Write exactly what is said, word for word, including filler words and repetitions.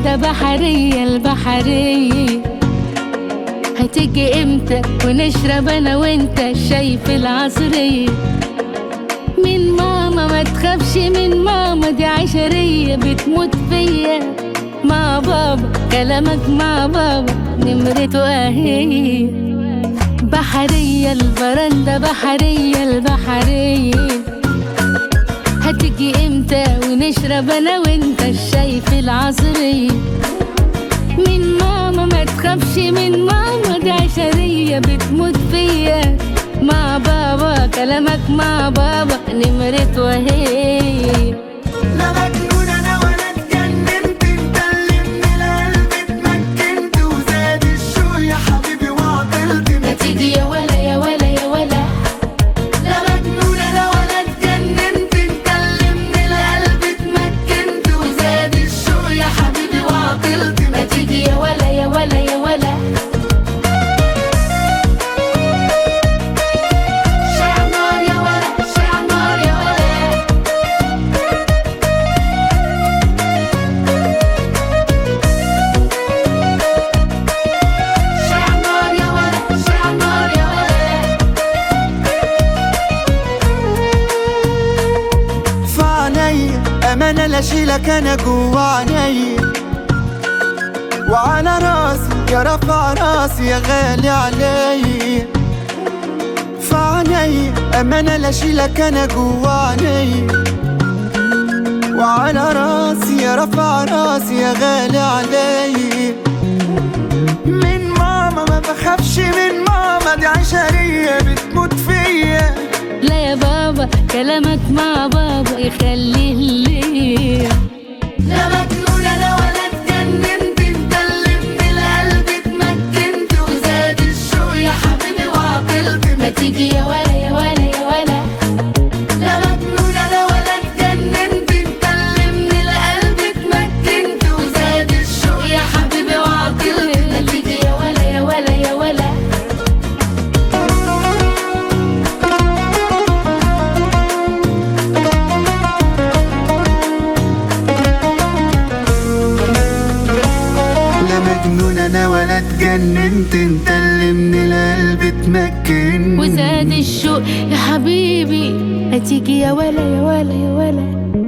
برندة بحرية البحرية، هتيجي امتى ونشرب انا وانت الشاي في العصرية؟ من ماما ما تخافش، من ماما دي عشرية بتموت فيا. مع بابا كلامك مع بابا نمرته اهي. بحرية البرندة بحرية البحرية، هتيجي امتى ونشرب انا وانت الشاي في العصرية؟ من ماما ما تخافش، من ماما دي عشرية بتموت فيا. مع بابا كلامك مع بابا نمرته اهي. لا مجنون انا ولا اتجننت، انت اللي من القلب اتمكنت وزاد الشوق يا حبيبي وعطلت. ما تيجي يا ولا يا ولا يا ولا. لا مجنون انا ولا اتجننت، انت اللي من القلب اتمكنت وزاد الشوق يا حبيبي وعطلت. ما تيجي يا ولا يا ولا يا ولا. شعر نار يا ولا، شعر نار يا ولا. شعر نار يا ولا، شعر نار يا ولا. فعنيا أمانة لا أشيلك أنا جوا عينيا، وعلى راسي يا رفع راسي يا غالي عليا. فعنيا أمانة لا أشيلك أنا جوا عينيا، وعلى راسي يا رفع راسي يا غالي عليا. من ماما ما بخافش، من ماما دي عشرية بتموت فيا. لا يا بابا كلامك مع بابا يخليه ليا. لا مجنون انا ولا اتجننت، انت اللي من القلب اتمكنت وزاد الشوق يا حبيبي وعطلت. ما تيجي يا ولا يا ولا يا ولا. لا مجنون انا ولا اتجننت، انت اللي من القلب اتمكنت وزاد الشوق يا حبيبي وعطلت. ما تيجي يا ولا يا ولا يا ولا. لا مجنون انا ولا اتجننت، انت اللي من القلب اتمكنت وزاد الشوق يا حبيبي. هتيجي يا ولا يا ولا يا ولا.